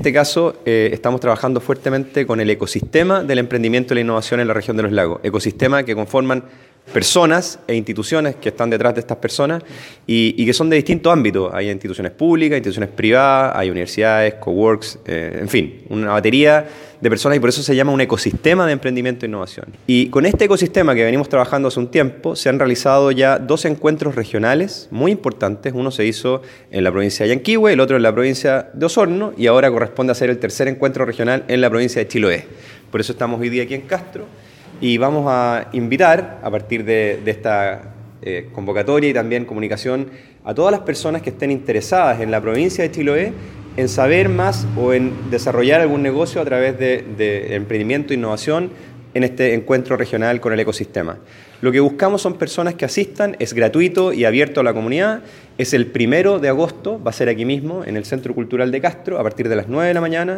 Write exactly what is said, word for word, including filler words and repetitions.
este caso eh, estamos trabajando fuertemente con el ecosistema del emprendimiento y la innovación en la región de los lagos. Ecosistema que conforman personas e instituciones que están detrás de estas personas y, y que son de distintos ámbitos. Hay instituciones públicas, instituciones privadas, hay universidades, coworks, eh, en fin, una batería de personas y por eso se llama un ecosistema de emprendimiento e innovación. Y con este ecosistema que venimos trabajando hace un tiempo, se han realizado ya dos encuentros regionales muy importantes. Uno se hizo en la provincia de Yanquihue, el otro en la provincia de Osorno y ahora corresponde hacer el tercer encuentro regional en la provincia de Chiloé. Por eso estamos hoy día aquí en Castro. Y vamos a invitar, a partir de, de esta eh, convocatoria y también comunicación, a todas las personas que estén interesadas en la provincia de Chiloé en saber más o en desarrollar algún negocio a través de, de emprendimiento e innovación en este encuentro regional con el ecosistema. Lo que buscamos son personas que asistan, es gratuito y abierto a la comunidad, es el primero de agosto, va a ser aquí mismo, en el Centro Cultural de Castro, a partir de las nueve de la mañana.